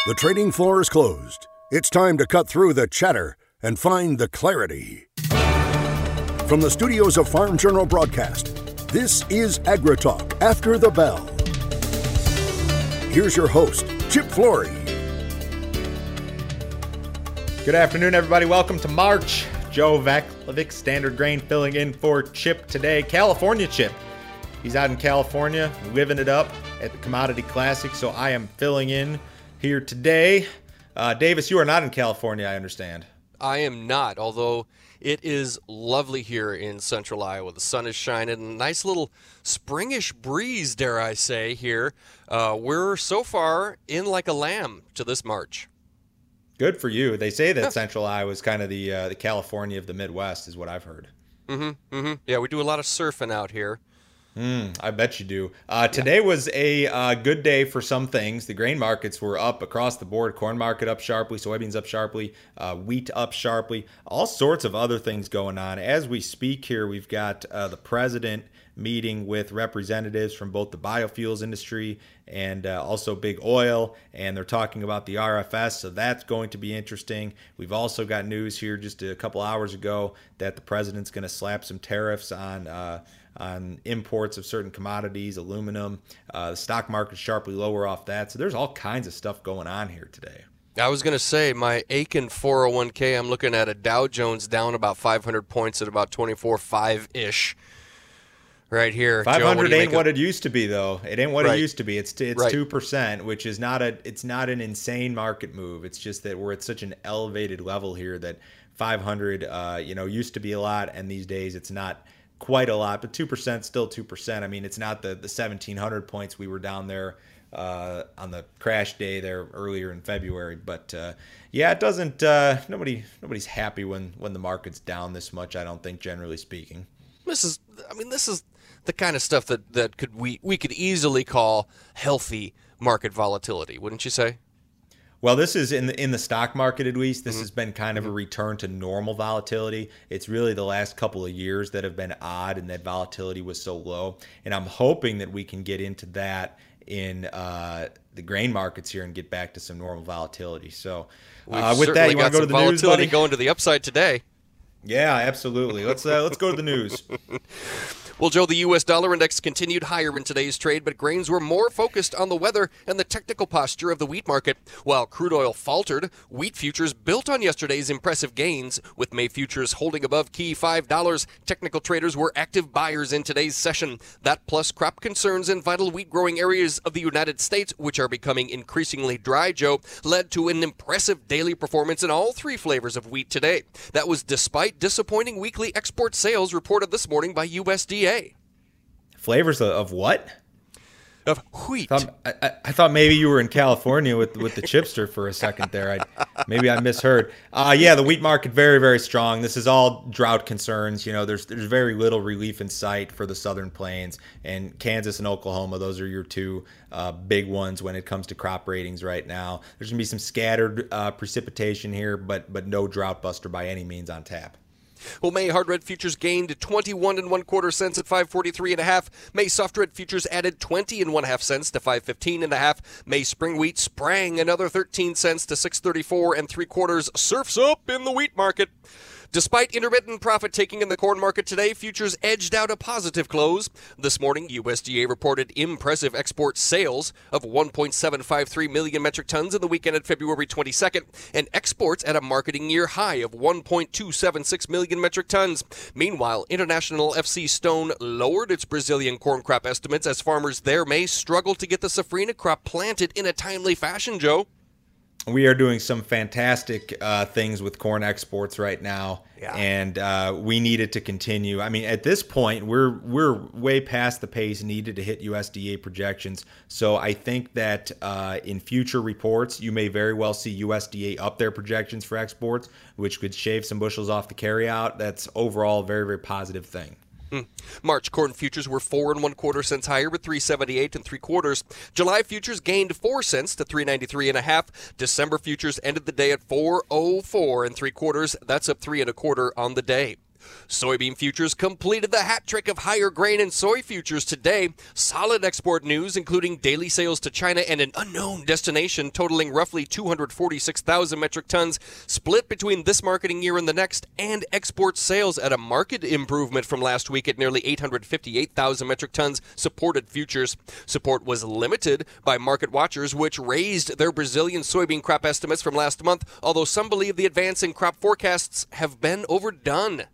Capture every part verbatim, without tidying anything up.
The trading floor is closed. It's time to cut through the chatter and find the clarity. From the studios of Farm Journal Broadcast, this is AgriTalk After the Bell. Here's your host, Chip Flory. Good afternoon, everybody. Welcome to March. Joe Vaclavic, Standard Grain, filling in for Chip today. California Chip. He's out in California, living it up at the Commodity Classic, so I am filling in here today. Uh, Davis, you are not in California, I understand. I am not, although it is lovely here in central Iowa. The sun is shining, a nice little springish breeze, dare I say, here. Uh, we're so far in like a lamb to this March. Good for you. They say that central Iowa is kind of the uh, the California of the Midwest, is what I've heard. Mm-hmm, mm-hmm. Yeah, we do a lot of surfing out here. Mm, I bet you do. Uh, today yeah. was a uh, good day for some things. The grain markets were up across the board. Corn market up sharply, soybeans up sharply, uh, wheat up sharply, all sorts of other things going on. As we speak here, we've got uh, the president meeting with representatives from both the biofuels industry and uh, also big oil, and they're talking about the R F S, so that's going to be interesting. We've also got news here just a couple hours ago that the president's going to slap some tariffs on uh, on imports of certain commodities, aluminum. Uh, the stock market's sharply lower off that, so there's all kinds of stuff going on here today. I was going to say, my Aiken four oh one k, I'm looking at a Dow Jones down about five hundred points at about twenty-four five-ish. Right here, five hundred Joe, what ain't what it used to be, though. It ain't what right. it used to be. It's it's right. two percent, which is not a it's not an insane market move. It's just that we're at such an elevated level here that five hundred, uh, you know, used to be a lot, and these days it's not quite a lot. But two percent, still two percent. I mean, it's not the the seventeen hundred points we were down there uh, on the crash day there earlier in February. But uh, yeah, it doesn't. Uh, nobody nobody's happy when when the market's down this much. I don't think, generally speaking. This is, I mean, this is the kind of stuff that, that could we, we could easily call healthy market volatility, wouldn't you say? Well, this is in the in the stock market, at least. This mm-hmm. has been kind of mm-hmm. a return to normal volatility. It's really the last couple of years that have been odd, and that volatility was so low. And I'm hoping that we can get into that in uh, the grain markets here and get back to some normal volatility. So, uh, with that, you want to go to the news, buddy? Going to the upside today. Yeah, absolutely. Let's uh, let's go to the news. Well, Joe, the U S dollar index continued higher in today's trade, but grains were more focused on the weather and the technical posture of the wheat market. While crude oil faltered, wheat futures built on yesterday's impressive gains. With May futures holding above key five dollars, technical traders were active buyers in today's session. That plus crop concerns in vital wheat-growing areas of the United States, which are becoming increasingly dry, Joe, led to an impressive daily performance in all three flavors of wheat today. That was despite disappointing weekly export sales reported this morning by U S D A. Flavors of, of what? Of wheat. I thought, I, I thought maybe you were in California with with the chipster for a second there. I, maybe I misheard. Uh, yeah, the wheat market very, very strong. This is all drought concerns. You know, there's there's very little relief in sight for the southern plains, and Kansas and Oklahoma. Those are your two uh, big ones when it comes to crop ratings right now. There's gonna be some scattered uh, precipitation here, but but no drought buster by any means on tap. Well, May hard red futures gained twenty-one and one quarter cents at five forty-three and a half. May soft red futures added twenty and one half cents to five fifteen and a half. May spring wheat sprang another thirteen cents to six thirty-four and three quarters. Surfs up in the wheat market. Despite intermittent profit taking in the corn market today, futures edged out a positive close. This morning, U S D A reported impressive export sales of one point seven five three million metric tons in the weekend at February twenty-second, and exports at a marketing year high of one point two seven six million metric tons. Meanwhile, International F C Stone lowered its Brazilian corn crop estimates as farmers there may struggle to get the safrinha crop planted in a timely fashion, Joe. We are doing some fantastic uh, things with corn exports right now, yeah. and uh, we need it to continue. I mean, at this point, we're we're way past the pace needed to hit U S D A projections. So I think that uh, in future reports, you may very well see U S D A up their projections for exports, which could shave some bushels off the carryout. That's overall a very, very positive thing. Mm. March corn futures were four and one quarter cents higher with three seventy-eight and three quarters. July futures gained four cents to three ninety-three and a half. December futures ended the day at four oh four and three quarters. That's up three and a quarter on the day. Soybean futures completed the hat trick of higher grain and soy futures today. Solid export news, including daily sales to China and an unknown destination totaling roughly two hundred forty-six thousand metric tons, split between this marketing year and the next, and export sales at a market improvement from last week at nearly eight hundred fifty-eight thousand metric tons supported futures. Support was limited by market watchers, which raised their Brazilian soybean crop estimates from last month, although some believe the advance in crop forecasts have been overdone.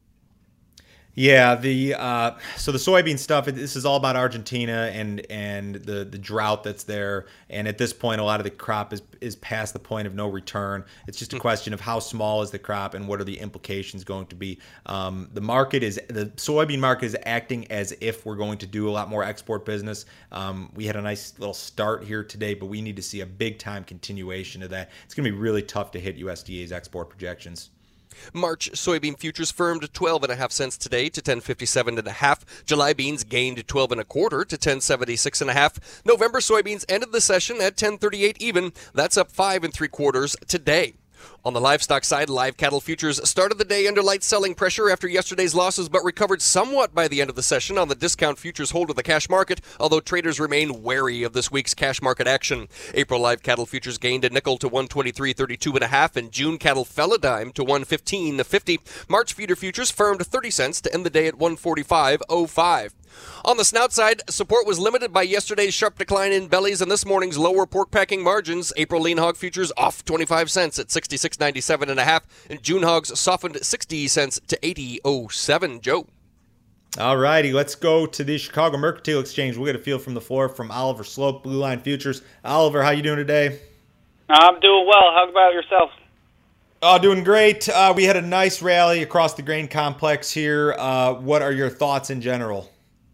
Yeah, the uh, so the soybean stuff, this is all about Argentina and and the, the drought that's there. And at this point, a lot of the crop is is past the point of no return. It's just a question of how small is the crop and what are the implications going to be. Um, the market is the soybean market is acting as if we're going to do a lot more export business. Um, we had a nice little start here today, but we need to see a big time continuation of that. It's going to be really tough to hit U S D A's export projections. March soybean futures firmed twelve and a half cents today to ten fifty-seven and a half. July beans gained twelve and a quarter to ten seventy-six and a half. November soybeans ended the session at ten thirty-eight even. That's up five and three quarters today. On the livestock side, live cattle futures started the day under light selling pressure after yesterday's losses, but recovered somewhat by the end of the session on the discount futures hold of the cash market, although traders remain wary of this week's cash market action. April live cattle futures gained a nickel to one twenty-three thirty-two and a half, and June cattle fell a dime to one fifteen fifty. March feeder futures firmed thirty cents to end the day at one forty-five oh five. On the snout side, support was limited by yesterday's sharp decline in bellies and this morning's lower pork packing margins. April lean hog futures off twenty-five cents at sixty-six ninety-seven and a half, and June hogs softened sixty cents to eighty oh seven. Joe. All righty, let's go to the Chicago Mercantile Exchange. We'll get a feel from the floor from Oliver Slope, Blue Line Futures. Oliver, how you doing today? I'm doing well. How about yourself? Oh, doing great. Uh, we had a nice rally across the grain complex here. Uh, what are your thoughts in general?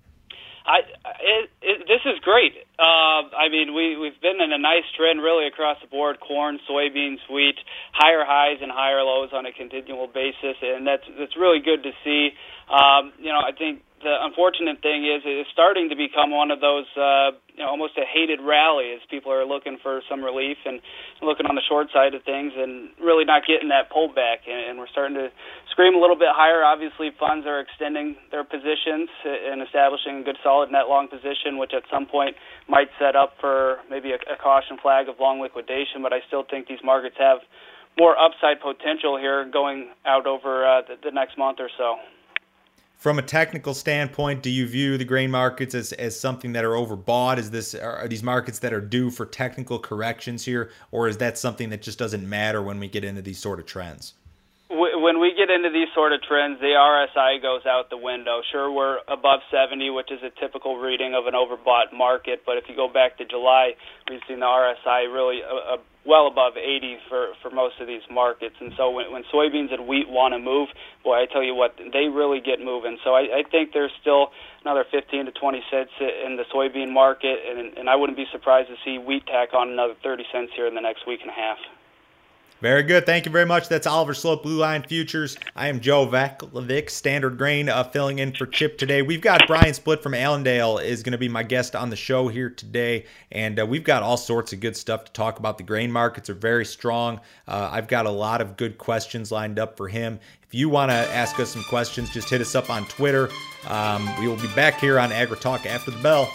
I it, it, this is great. Uh, I mean, we we've been in a nice trend really across the board: corn, soybeans, wheat, higher highs and higher lows on a continual basis, and that's that's really good to see. Um, you know, I think the unfortunate thing is it's starting to become one of those uh, you know, almost a hated rally as people are looking for some relief and looking on the short side of things and really not getting that pullback. And, and we're starting to scream a little bit higher. Obviously, funds are extending their positions and establishing a good solid net long position, which at some point might set up for maybe a, a caution flag of long liquidation. But I still think these markets have more upside potential here going out over uh, the, the next month or so. From a technical standpoint, do you view the grain markets as, as something that are overbought? Is this are these markets that are due for technical corrections here, or is that something that just doesn't matter when we get into these sort of trends? When we get into these sort of trends, the R S I goes out the window. Sure, we're above seventy, which is a typical reading of an overbought market, but if you go back to July, we've seen the R S I really uh, well above eighty for, for most of these markets. And so when, when soybeans and wheat want to move, boy, I tell you what, they really get moving. So I, I think there's still another fifteen to twenty cents in the soybean market, and, and I wouldn't be surprised to see wheat tack on another thirty cents here in the next week and a half. Very good. Thank you very much. That's Oliver Slope, Blue Line Futures. I am Joe Vaklovic, Standard Grain, uh, filling in for Chip today. We've got Brian Split from Allendale is going to be my guest on the show here today, and uh, we've got all sorts of good stuff to talk about. The grain markets are very strong. Uh, I've got a lot of good questions lined up for him. If you want to ask us some questions, just hit us up on Twitter. Um, we will be back here on AgriTalk after the bell.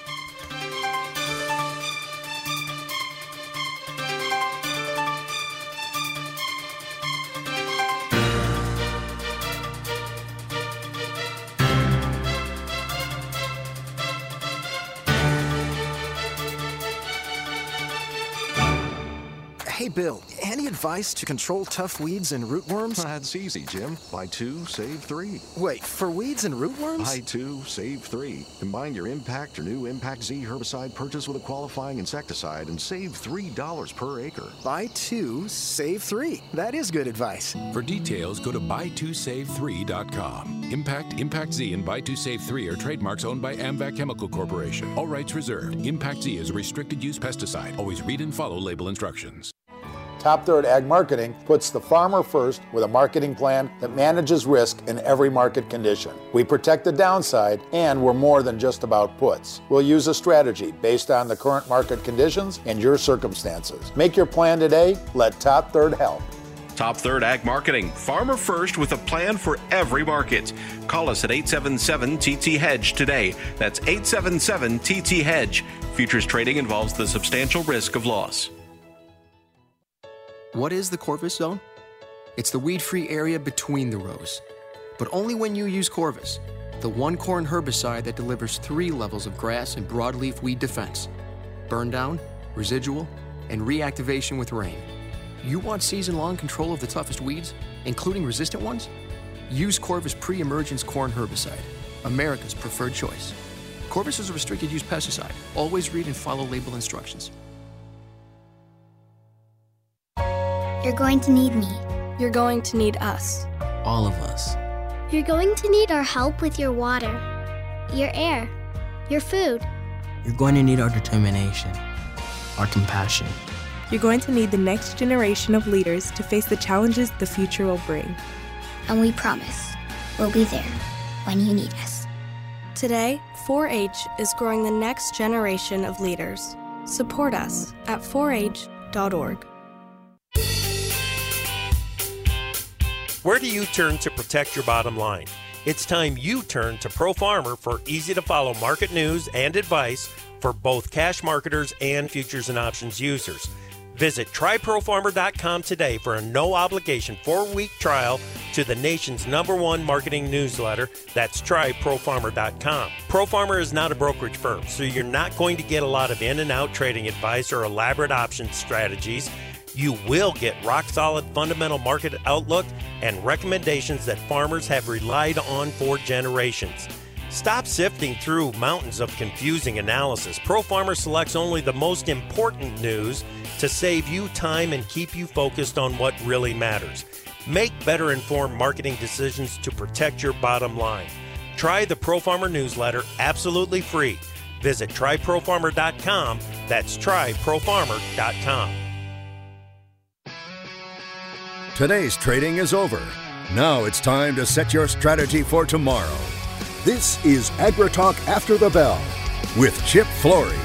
Hey, Bill, any advice to control tough weeds and rootworms? That's easy, Jim. Buy two, save three. Wait, for weeds and rootworms? Buy two, save three. Combine your Impact or new Impact Z herbicide purchase with a qualifying insecticide and save three dollars per acre. Buy two, save three. That is good advice. For details, go to buy two save three dot com. Impact, Impact Z, and Buy two save three are trademarks owned by Amvac Chemical Corporation. All rights reserved. Impact Z is a restricted use pesticide. Always read and follow label instructions. Top Third Ag Marketing puts the farmer first with a marketing plan that manages risk in every market condition. We protect the downside, and we're more than just about puts. We'll use a strategy based on the current market conditions and your circumstances. Make your plan today. Let Top Third help. Top Third Ag Marketing, Farmer First with a plan for every market. Call us at eight seven seven T T Hedge today. That's eight seven seven T T Hedge. Futures trading involves the substantial risk of loss. What is the Corvus Zone? It's the weed-free area between the rows. But only when you use Corvus, the one-corn herbicide that delivers three levels of grass and broadleaf weed defense. Burn down, residual, and reactivation with rain. You want season-long control of the toughest weeds, including resistant ones? Use Corvus pre-emergence corn herbicide, America's preferred choice. Corvus is a restricted-use pesticide. Always read and follow label instructions. You're going to need me. You're going to need us. All of us. You're going to need our help with your water, your air, your food. You're going to need our determination, our compassion. You're going to need the next generation of leaders to face the challenges the future will bring. And we promise we'll be there when you need us. Today, four H is growing the next generation of leaders. Support us at four H dot org. Where do you turn to protect your bottom line? It's time you turn to ProFarmer for easy-to-follow market news and advice for both cash marketers and futures and options users. Visit try pro farmer dot com today for a no-obligation four-week trial to the nation's number one marketing newsletter. That's try pro farmer dot com. ProFarmer is not a brokerage firm, so you're not going to get a lot of in-and-out trading advice or elaborate option strategies. You will get rock-solid fundamental market outlook and recommendations that farmers have relied on for generations. Stop sifting through mountains of confusing analysis. ProFarmer selects only the most important news to save you time and keep you focused on what really matters. Make better informed marketing decisions to protect your bottom line. Try the ProFarmer newsletter absolutely free. Visit try pro farmer dot com. That's try pro farmer dot com. Today's trading is over. Now it's time to set your strategy for tomorrow. This is AgriTalk After the Bell with Chip Flory.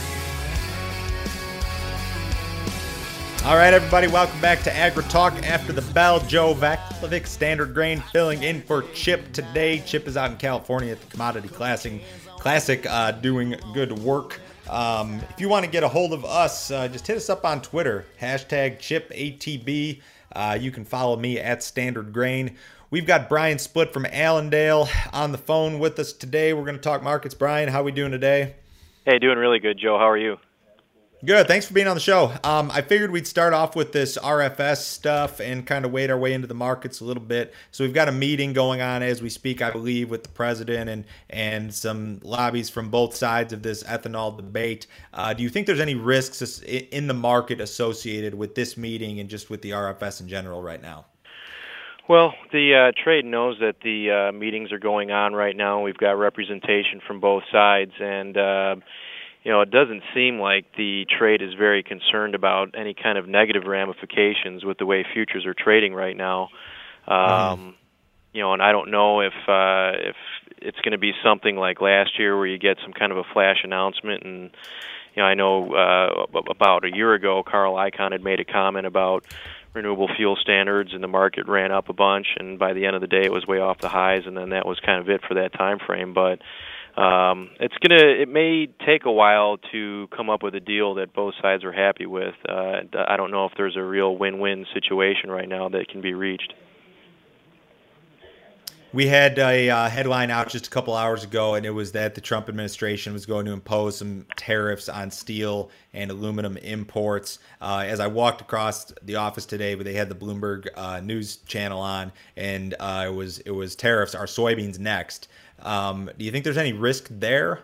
All right, everybody, welcome back to AgriTalk After the Bell. Joe Vaclavic, Standard Grain, filling in for Chip today. Chip is out in California at the Commodity Classic, Classic uh, doing good work. Um, if you want to get a hold of us, uh, just hit us up on Twitter, hashtag Chip A T B. Uh, you can follow me at Standard Grain. We've got Brian Split from Allendale on the phone with us today. We're going to talk markets. Brian, how are we doing today? Hey, doing really good, Joe. How are you? Good. Thanks for being on the show. Um, I figured we'd start off with this R F S stuff and kind of wade our way into the markets a little bit. So we've got a meeting going on as we speak, I believe, with the president and and some lobbies from both sides of this ethanol debate. Uh, do you think there's any risks in the market associated with this meeting and just with the R F S in general right now? Well, the uh, trade knows that the uh, meetings are going on right now. We've got representation from both sides, and uh, you know, it doesn't seem like the trade is very concerned about any kind of negative ramifications with the way futures are trading right now. Um, mm-hmm. You know, and I don't know if uh, if it's going to be something like last year where you get some kind of a flash announcement. And you know, I know uh, about a year ago, Carl Icahn had made a comment about renewable fuel standards, and the market ran up a bunch, and by the end of the day it was way off the highs, and then that was kind of it for that time frame. But um, it's gonna it may take a while to come up with a deal that both sides are happy with. Uh, I don't know if there's a real win-win situation right now that can be reached. We had a uh, headline out just a couple hours ago, and it was that the Trump administration was going to impose some tariffs on steel and aluminum imports. Uh, as I walked across the office today, they had the Bloomberg uh, News channel on, and uh, it was it was tariffs. Are soybeans next? Um, do you think there's any risk there?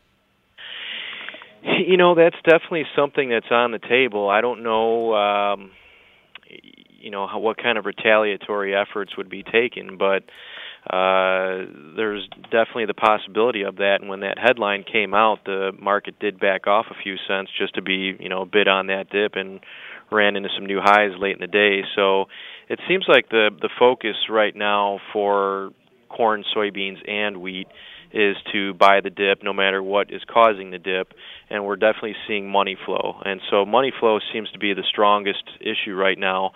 You know, that's definitely something that's on the table. I don't know, um, you know, how, what kind of retaliatory efforts would be taken, but Uh, there's definitely the possibility of that, and when that headline came out, the market did back off a few cents just to be, you know, a bid on that dip, and ran into some new highs late in the day. So it seems like the the focus right now for corn, soybeans, and wheat is to buy the dip no matter what is causing the dip, and we're definitely seeing money flow. And so money flow seems to be the strongest issue right now.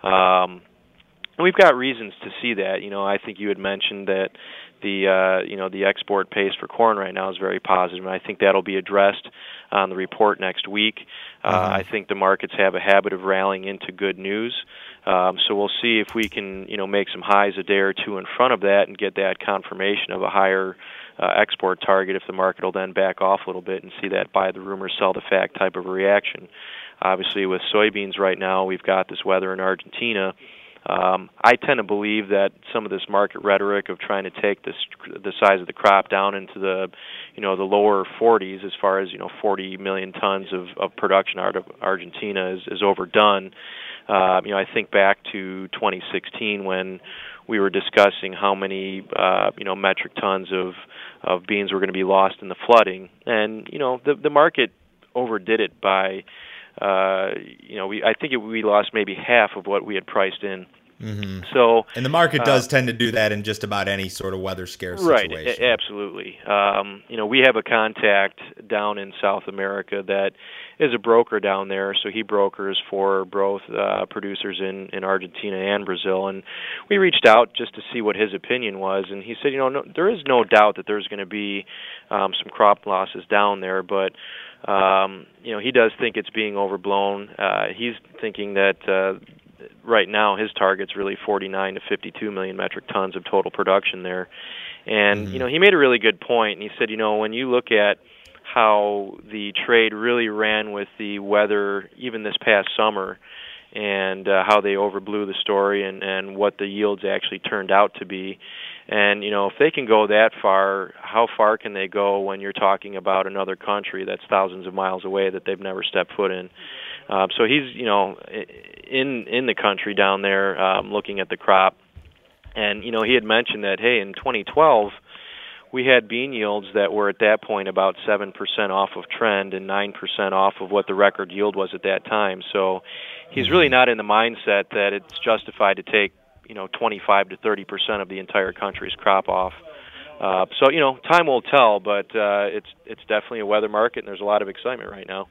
Um, and we've got reasons to see that. You know, I think you had mentioned that the uh, you know the export pace for corn right now is very positive, and I think that'll be addressed on the report next week. Uh, mm-hmm. I think the markets have a habit of rallying into good news. Um, so we'll see if we can, you know, make some highs a day or two in front of that and get that confirmation of a higher uh, export target. If the market will then back off a little bit and see that buy the rumor, sell the fact type of a reaction. Obviously, with soybeans right now, we've got this weather in Argentina. Um, I tend to believe that some of this market rhetoric of trying to take this, the size of the crop down into the, you know, the lower forties, as far as, you know, forty million tons of, of production out of Argentina is, is overdone. Uh, you know, I think back to twenty sixteen when we were discussing how many, uh, you know, metric tons of, of beans were going to be lost in the flooding. And, you know, the, the market overdid it by, uh, you know, we I think it, we lost maybe half of what we had priced in. Mm-hmm. So, and the market does uh, tend to do that in just about any sort of weather scare right, situation. Right, absolutely. Um, you know, we have a contact down in South America that is a broker down there, so he brokers for both uh, producers in, in Argentina and Brazil, and we reached out just to see what his opinion was, and he said, you know, no, there is no doubt that there's going to be um, some crop losses down there, but um, you know, he does think it's being overblown. Uh, he's thinking that uh, right now his target's really forty-nine to fifty-two million metric tons of total production there. And, mm-hmm. you know, he made a really good point, and he said, you know, when you look at how the trade really ran with the weather even this past summer and uh, how they overblew the story and, and what the yields actually turned out to be. And, you know, if they can go that far, how far can they go when you're talking about another country that's thousands of miles away that they've never stepped foot in? Uh, so he's, you know, in in the country down there um, looking at the crop. And, you know, he had mentioned that, hey, in twenty twelve, we had bean yields that were at that point about seven percent off of trend and nine percent off of what the record yield was at that time. So he's really not in the mindset that it's justified to take, you know, twenty-five to thirty percent of the entire country's crop off. Uh, so, you know, time will tell, but uh, it's it's definitely a weather market, and there's a lot of excitement right now.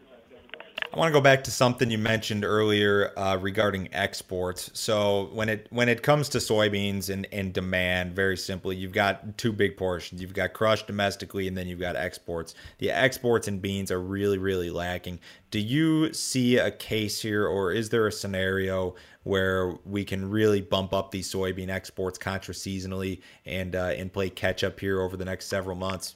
I want to go back to something you mentioned earlier uh, regarding exports. So when it when it comes to soybeans and, and demand, very simply, you've got two big portions. You've got crush domestically, and then you've got exports. The exports in beans are really, really lacking. Do you see a case here, or is there a scenario where we can really bump up these soybean exports contra-seasonally and, uh, and play catch-up here over the next several months?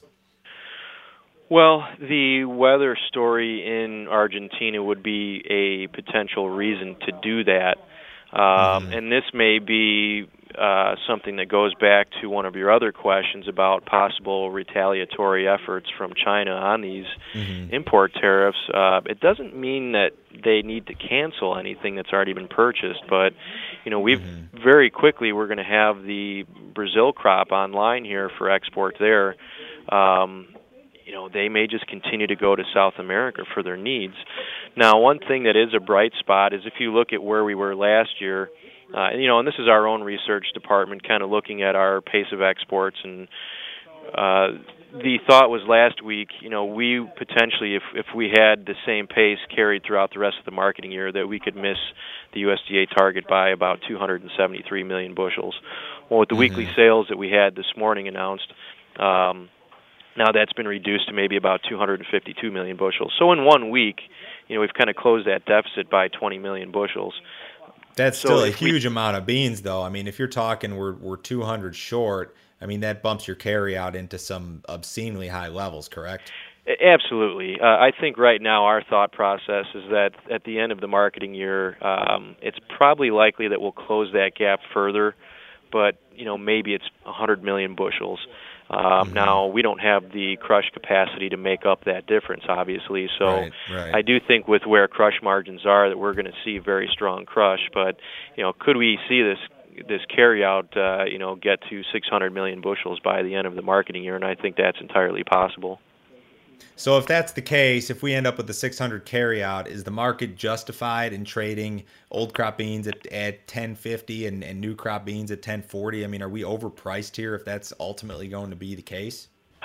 Well, the weather story in Argentina would be a potential reason to do that. Um, mm-hmm. And this may be uh, something that goes back to one of your other questions about possible retaliatory efforts from China on these mm-hmm. import tariffs. Uh, it doesn't mean that they need to cancel anything that's already been purchased, but you know, we've mm-hmm. very quickly we're going to have the Brazil crop online here for export there. Um, you know, they may just continue to go to South America for their needs. Now, one thing that is a bright spot is if you look at where we were last year, uh, and, you know, and this is our own research department kind of looking at our pace of exports, and uh, the thought was last week, you know, we potentially, if, if we had the same pace carried throughout the rest of the marketing year, that we could miss the U S D A target by about two hundred seventy-three million bushels. Well, with the mm-hmm. weekly sales that we had this morning announced, um, now that's been reduced to maybe about two hundred fifty-two million bushels. So in one week, you know, we've kind of closed that deficit by twenty million bushels. That's so still a huge we, amount of beans, though. I mean, if you're talking we're we're two hundred short, I mean, that bumps your carry out into some obscenely high levels, correct? Absolutely. Uh, I think right now our thought process is that at the end of the marketing year, um, it's probably likely that we'll close that gap further, but, you know, maybe it's one hundred million bushels. Um, mm-hmm. Now, we don't have the crush capacity to make up that difference, obviously. So right, right. I do think with where crush margins are that we're going to see very strong crush. But, you know, could we see this this carryout, uh, you know, get to six hundred million bushels by the end of the marketing year? And I think that's entirely possible. So if that's the case, if we end up with the six hundred carryout, is the market justified in trading old crop beans at, at ten fifty and, and new crop beans at ten forty? I mean, are we overpriced here if that's ultimately going to be the case?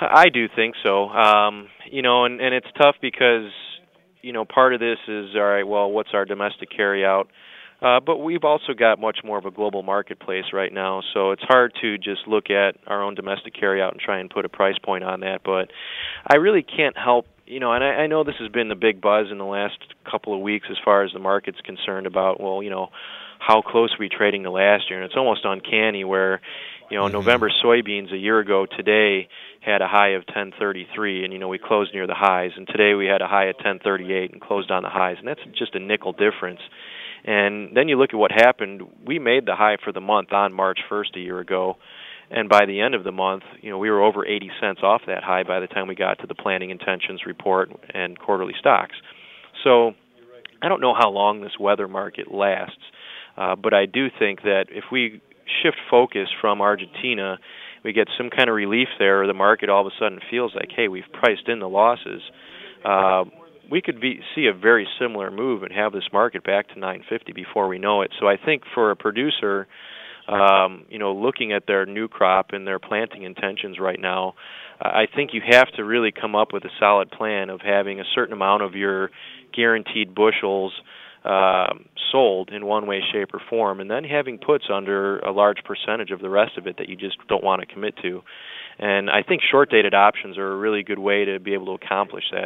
I do think so. Um, you know, and, and it's tough because, you know, part of this is, all right, well, what's our domestic carryout? Uh, but we've also got much more of a global marketplace right now, so it's hard to just look at our own domestic carryout and try and put a price point on that. But I really can't help, you know, and I, I know this has been the big buzz in the last couple of weeks as far as the market's concerned about, well, you know, how close are we trading to last year? And it's almost uncanny where, you know, mm-hmm. November soybeans a year ago today had a high of ten thirty-three, and, you know, we closed near the highs. And today we had a high of ten thirty-eight and closed on the highs. And that's just a nickel difference. And then you look at what happened. We made the high for the month on March first a year ago, and by the end of the month, you know, we were over eighty cents off that high by the time we got to the planning intentions report and quarterly stocks. So I don't know how long this weather market lasts, uh, but I do think that if we shift focus from Argentina, we get some kind of relief there, or the market all of a sudden feels like, hey, we've priced in the losses, uh, we could be, see a very similar move and have this market back to nine fifty before we know it. So I think for a producer, um, you know, looking at their new crop and their planting intentions right now, uh, I think you have to really come up with a solid plan of having a certain amount of your guaranteed bushels uh, sold in one way, shape, or form, and then having puts under a large percentage of the rest of it that you just don't want to commit to. And I think short-dated options are a really good way to be able to accomplish that.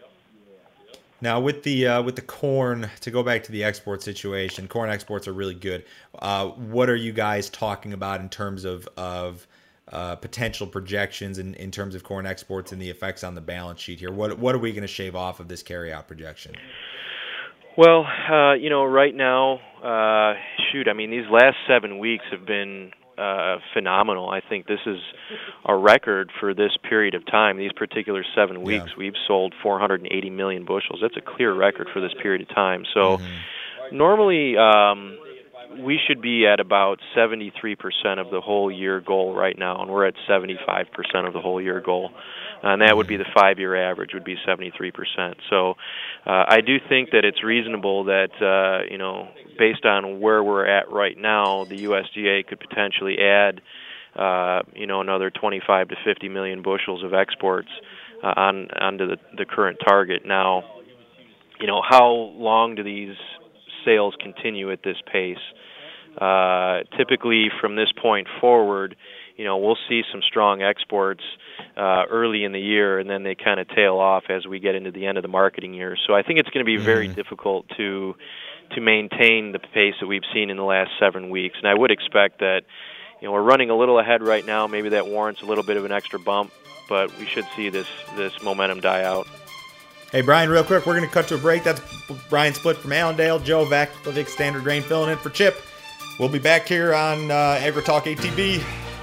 Now, with the uh, with the corn, to go back to the export situation, corn exports are really good. Uh, what are you guys talking about in terms of of uh, potential projections in, in terms of corn exports and the effects on the balance sheet here? What what are we going to shave off of this carryout projection? Well, uh, you know, right now, uh, shoot, I mean, these last seven weeks have been uh, phenomenal. I think this is a record for this period of time. These particular seven weeks, yeah. we've sold four hundred eighty million bushels. That's a clear record for this period of time. So mm-hmm. normally um, we should be at about seventy-three percent of the whole year goal right now, and we're at seventy-five percent of the whole year goal. And that would be the five-year average, would be seventy-three percent. So uh, I do think that it's reasonable that, uh, you know, based on where we're at right now, the U S D A could potentially add, uh, you know, another twenty-five to fifty million bushels of exports uh, on onto the, the current target. Now, you know, how long do these sales continue at this pace? Uh, typically, from this point forward, you know, we'll see some strong exports uh, early in the year, and then they kind of tail off as we get into the end of the marketing year. So I think it's going to be very mm-hmm. difficult to to maintain the pace that we've seen in the last seven weeks. And I would expect that, you know, we're running a little ahead right now. Maybe that warrants a little bit of an extra bump, but we should see this this momentum die out. Hey, Brian, real quick, we're going to cut to a break. That's Brian Split from Allendale, Joe Vaclavic, Standard Grain, filling in for Chip. We'll be back here on uh, AgriTalk A T B.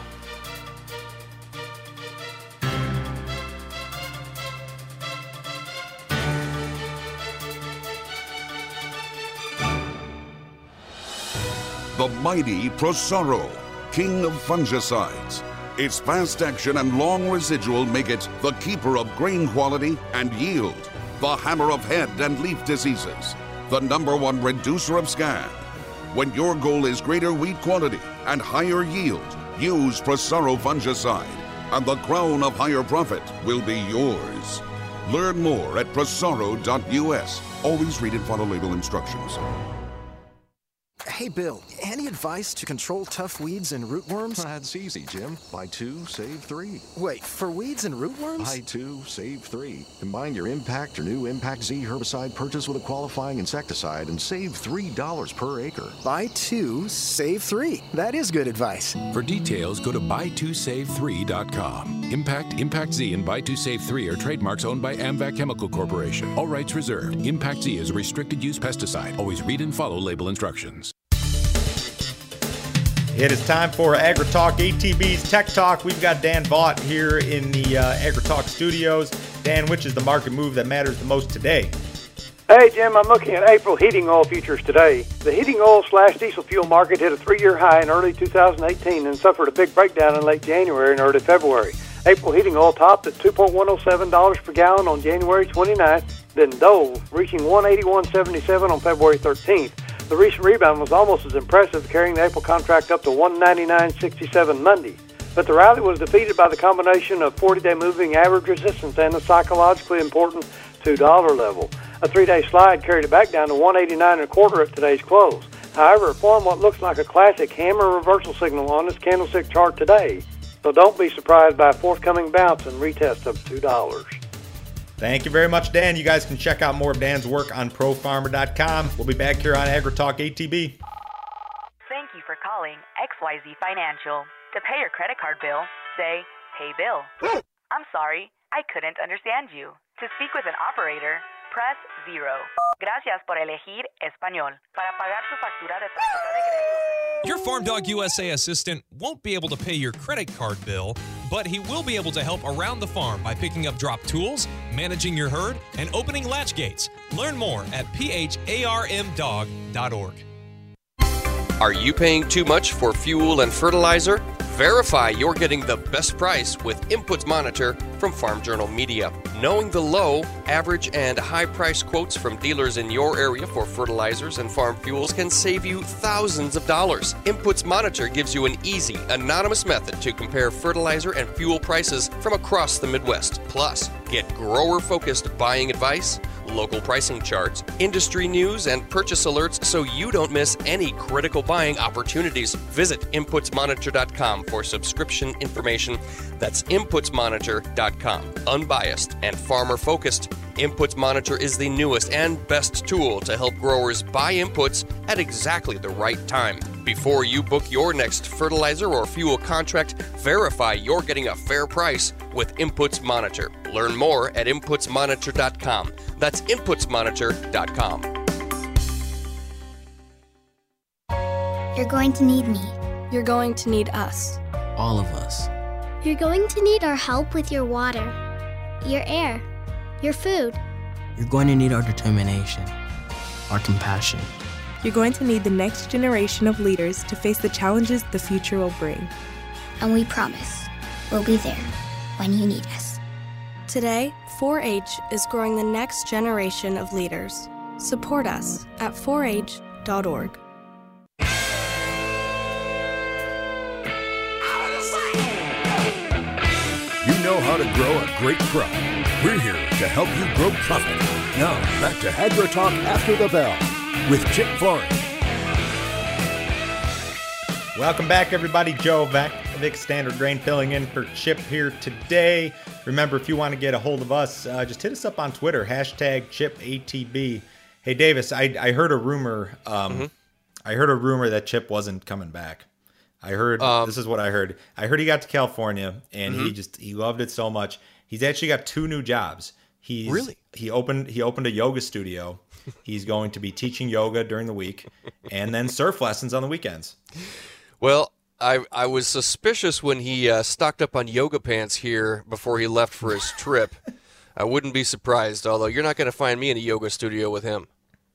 The mighty Prosaro, king of fungicides. Its fast action and long residual make it the keeper of grain quality and yield, the hammer of head and leaf diseases, the number one reducer of scab. When your goal is greater wheat quantity and higher yield, use Prosaro fungicide, and the crown of higher profit will be yours. Learn more at prosaro dot U S. Always read and follow label instructions. Hey, Bill, any advice to control tough weeds and rootworms? That's easy, Jim. Buy two, save three. Wait, for weeds and rootworms? Buy two, save three. Combine your Impact or new Impact Z herbicide purchase with a qualifying insecticide and save three dollars per acre. Buy two, save three. That is good advice. For details, go to buy two save three dot com. Impact, Impact Z, and buy two save three are trademarks owned by AMVAC Chemical Corporation. All rights reserved. Impact Z is a restricted use pesticide. Always read and follow label instructions. It is time for AgriTalk A T B's Tech Talk. We've got Dan Vaught here in the uh, AgriTalk studios. Dan, which is the market move that matters the most today? Hey, Jim, I'm looking at April heating oil futures today. The heating oil slash diesel fuel market hit a three-year high in early two thousand eighteen and suffered a big breakdown in late January and early February. April heating oil topped at two point one oh seven dollars per gallon on January twenty-ninth, then dove, reaching one eighty-one seventy-seven on February thirteenth. The recent rebound was almost as impressive, carrying the April contract up to one ninety-nine sixty-seven Monday. but the rally was defeated by the combination of forty-day moving average resistance and the psychologically important two dollar level. A three-day slide carried it back down to one eighty-nine and a quarter at today's close. However, it formed what looks like a classic hammer reversal signal on this candlestick chart today. So don't be surprised by a forthcoming bounce and retest of two dollars. Thank you very much, Dan. You guys can check out more of Dan's work on pro farmer dot com. We'll be back here on AgriTalk A T B. Thank you for calling X Y Z Financial. To pay your credit card bill, say, "Hey, Bill." I'm sorry, I couldn't understand you. To speak with an operator, press zero. Gracias por elegir español. Para pagar su factura de tarjeta de crédito. Your Farm Dog U S A assistant won't be able to pay your credit card bill, but he will be able to help around the farm by picking up drop tools, managing your herd, and opening latch gates. Learn more at P H A R M dog dot org. Are you paying too much for fuel and fertilizer? Verify you're getting the best price with Inputs Monitor from Farm Journal Media. Knowing the low, average, and high price quotes from dealers in your area for fertilizers and farm fuels can save you thousands of dollars. Inputs Monitor gives you an easy, anonymous method to compare fertilizer and fuel prices from across the Midwest. Plus, get grower-focused buying advice, local pricing charts, industry news, and purchase alerts so you don't miss any critical buying opportunities. Visit inputs monitor dot com for subscription information. That's inputs monitor dot com. Unbiased and farmer-focused, Inputs Monitor is the newest and best tool to help growers buy inputs at exactly the right time. Before you book your next fertilizer or fuel contract, verify you're getting a fair price with Inputs Monitor. Learn more at inputs monitor dot com. That's inputs monitor dot com. You're going to need me. You're going to need us. All of us. You're going to need our help with your water, your air, your food. You're going to need our determination, our compassion. You're going to need the next generation of leaders to face the challenges the future will bring. And we promise we'll be there when you need us. Today, four H is growing the next generation of leaders. Support us at four H dot org. You know how to grow a great crop. We're here to help you grow profit. Now, back to AgriTalk After the Bell with Chip Flory. Welcome back, everybody. Joe Vac, Vic Standard Grain, filling in for Chip here today. Remember, if you want to get a hold of us, uh, just hit us up on Twitter, hashtag Chip A T B. Hey, Davis, I, I heard a rumor. Um, mm-hmm. I heard a rumor that Chip wasn't coming back. I heard, um, this is what I heard. I heard he got to California and mm-hmm. he just, he loved it so much. He's actually got two new jobs. He's, really? He opened, he opened a yoga studio. He's going to be teaching yoga during the week and then surf lessons on the weekends. Well, I I was suspicious when he uh, stocked up on yoga pants here before he left for his trip. I wouldn't be surprised, although you're not going to find me in a yoga studio with him.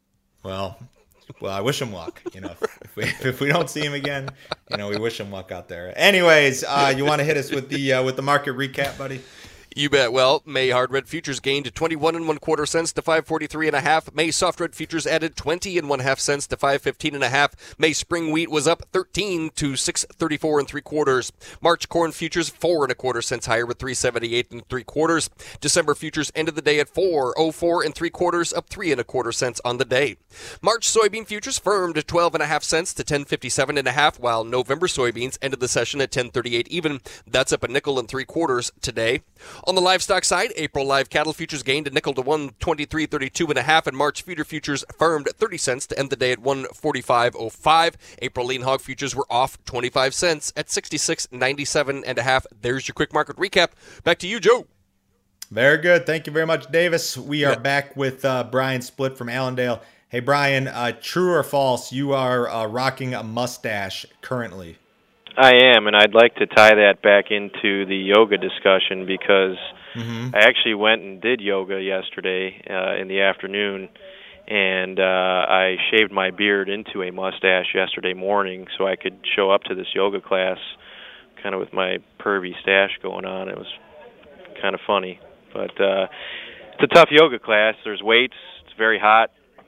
Well, well, I wish him luck. You know, if we, if we don't see him again, you know, we wish him luck out there. Anyways, uh, you want to hit us with the uh, with the market recap, buddy? You bet. Well, May hard red futures gained twenty-one and one quarter cents to five forty-three and a half. May soft red futures added twenty and one half cents to five fifteen and a half. May spring wheat was up thirteen to six thirty-four and three quarters. March corn futures four and a quarter cents higher with three seventy-eight and three quarters. December futures ended the day at four oh four and three quarters, up three and a quarter cents on the day. March soybean futures firmed twelve and a half cents to ten fifty-seven and a half, while November soybeans ended the session at ten thirty-eight even. That's up a nickel and three quarters today. On the livestock side, April live cattle futures gained a nickel to one twenty-three thirty-two and a half, and March feeder futures firmed thirty cents to end the day at one forty-five oh five. April lean hog futures were off twenty-five cents at sixty-six ninety-seven and a half. There's your quick market recap. Back to you, Joe. Very good. Thank you very much, Davis. We are yeah. back with uh, Brian Split from Allendale. Hey, Brian, uh, true or false, you are uh, rocking a mustache currently? I am, and I'd like to tie that back into the yoga discussion because mm-hmm. I actually went and did yoga yesterday uh, in the afternoon, and uh, I shaved my beard into a mustache yesterday morning so I could show up to this yoga class kind of with my pervy stash going on. It was kind of funny, but uh, it's a tough yoga class. There's weights. It's very hot.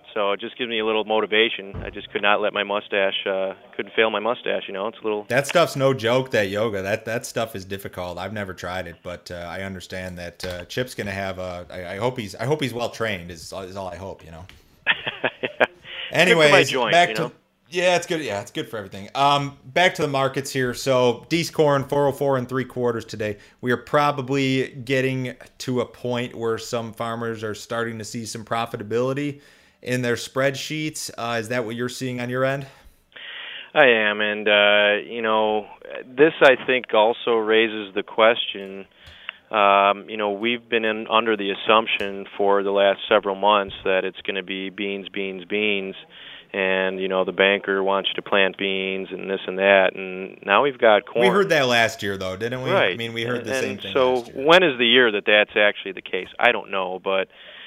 So it just gives me a little motivation. I just could not let my mustache, uh, couldn't fail my mustache, you know. It's a little... That stuff's no joke, that yoga. That that stuff is difficult. I've never tried it, but uh, I understand that uh, Chip's going to have a... I, I hope he's I hope he's well-trained is, is all I hope, you know. yeah. Anyways, my joints, back you to... know? Yeah, it's good. Yeah, it's good for everything. Um, back to the markets here. So, Dees corn, four oh four and three quarters today. We are probably getting to a point where some farmers are starting to see some profitability in their spreadsheets. Uh, is that what you're seeing on your end? I am, and uh, you know, this I think also raises the question. Um, you know, we've been in, under the assumption for the last several months that it's going to be beans, beans, beans. And, you know, the banker wants you to plant beans and this and that. And now we've got corn. We heard that last year, though, didn't we? Right. I mean, we heard the and, same thing so last year. when is the year that that's actually the case? I don't know. But,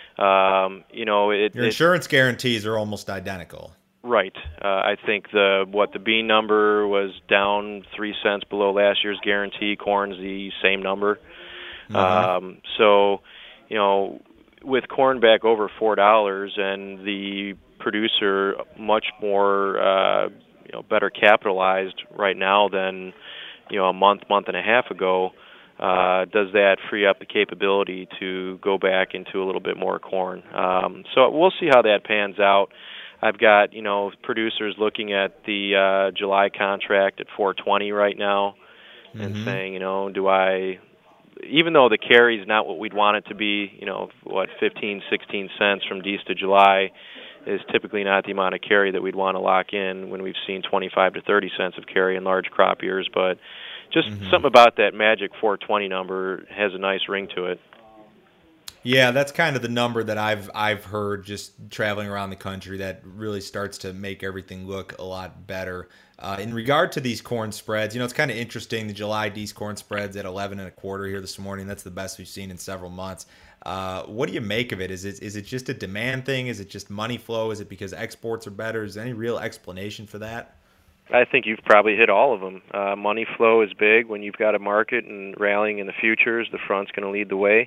um, you know, it... Your it, insurance guarantees are almost identical. Right. Uh, I think the what the bean number was down three cents below last year's guarantee. Corn's the same number. Mm-hmm. Um, so, you know, with corn back over four dollars and the producer much more, uh, you know, better capitalized right now than, you know, a month, month and a half ago, uh, does that free up the capability to go back into a little bit more corn? Um, so we'll see how that pans out. I've got, you know, producers looking at the uh, July contract at four twenty right now and Mm-hmm. saying, you know, do I, even though the carry is not what we'd want it to be, you know, what, fifteen, sixteen cents from Dees to July, is typically not the amount of carry that we'd want to lock in when we've seen twenty-five to thirty cents of carry in large crop years. But just Mm-hmm. something about that magic four twenty number has a nice ring to it. Yeah, that's kind of the number that I've I've heard just traveling around the country that really starts to make everything look a lot better. Uh, in regard to these corn spreads, you know, it's kind of interesting. The July Dees corn spreads at eleven and a quarter here this morning. That's the best we've seen in several months. Uh, what do you make of it? Is it is it just a demand thing? Is it just money flow? Is it because exports are better? Is there any real explanation for that? I think you've probably hit all of them. Uh, money flow is big. When you've got a market and rallying in the futures, the front's going to lead the way.